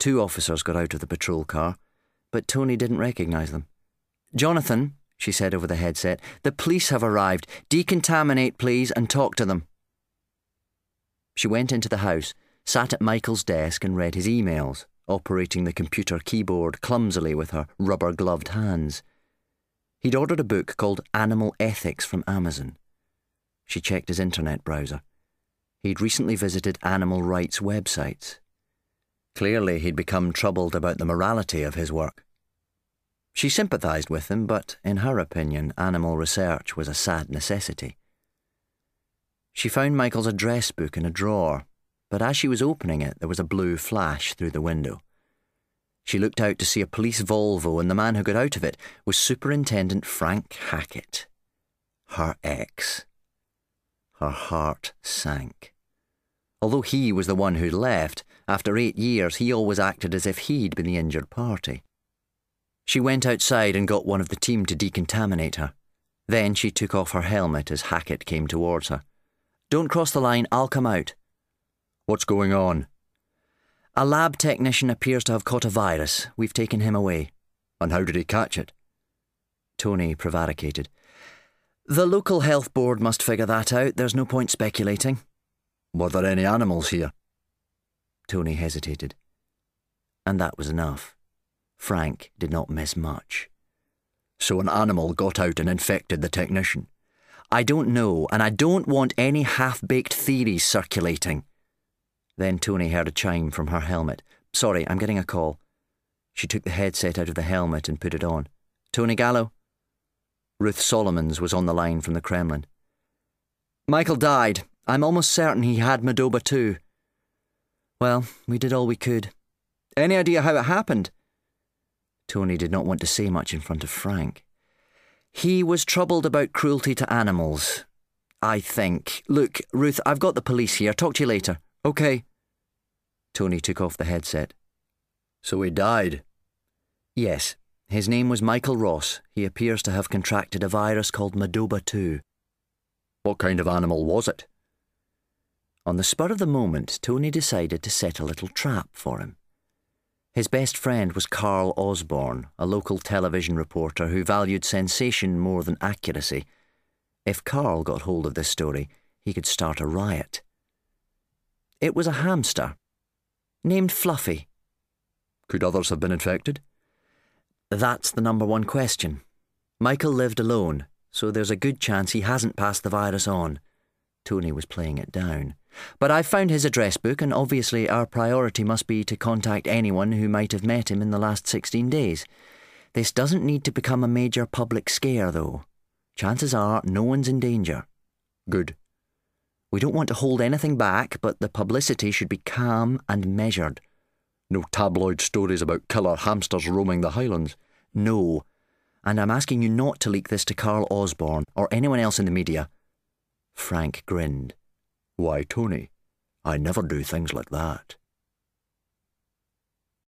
2 officers got out of the patrol car, but Tony didn't recognise them. "Jonathan," she said over the headset, "the police have arrived. Decontaminate, please, and talk to them." She went into the house, sat at Michael's desk and read his emails, operating the computer keyboard clumsily with her rubber-gloved hands. He'd ordered a book called Animal Ethics from Amazon. She checked his internet browser. He'd recently visited animal rights websites. Clearly, he'd become troubled about the morality of his work. She sympathised with him, but in her opinion, animal research was a sad necessity. She found Michael's address book in a drawer, but as she was opening it, there was a blue flash through the window. She looked out to see a police Volvo, and the man who got out of it was Superintendent Frank Hackett, her ex. Her heart sank. Although he was the one who'd left, after 8 years he always acted as if he'd been the injured party. She went outside and got one of the team to decontaminate her. Then she took off her helmet as Hackett came towards her. "Don't cross the line, I'll come out." "What's going on?" "A lab technician appears to have caught a virus. We've taken him away." "And how did he catch it?" Tony prevaricated. "The local health board must figure that out. There's no point speculating." "Were there any animals here?" Tony hesitated. And that was enough. Frank did not miss much. "So an animal got out and infected the technician?" "I don't know, and I don't want any half-baked theories circulating." Then Tony heard a chime from her helmet. "Sorry, I'm getting a call." She took the headset out of the helmet and put it on. "Tony Gallo?" Ruth Solomons was on the line from the Kremlin. "Michael died. I'm almost certain he had Madoba too." "Well, we did all we could." "Any idea how it happened?" Tony did not want to say much in front of Frank. "He was troubled about cruelty to animals, I think. Look, Ruth, I've got the police here. Talk to you later." "OK." Tony took off the headset. "So he died?" "Yes. His name was Michael Ross. He appears to have contracted a virus called Madoba 2. "What kind of animal was it?" On the spur of the moment, Tony decided to set a little trap for him. His best friend was Carl Osborne, a local television reporter who valued sensation more than accuracy. If Carl got hold of this story, he could start a riot. It was a hamster, named Fluffy. "Could others have been infected?" "That's the number one question. Michael lived alone, so there's a good chance he hasn't passed the virus on." Tony was playing it down. "But I've found his address book, and obviously our priority must be to contact anyone who might have met him in the last 16 days. This doesn't need to become a major public scare, though. Chances are no one's in danger." "Good." "We don't want to hold anything back, but the publicity should be calm and measured." "No tabloid stories about killer hamsters roaming the Highlands?" "No. And I'm asking you not to leak this to Carl Osborne or anyone else in the media." Frank grinned. "Why, Tony, I never do things like that."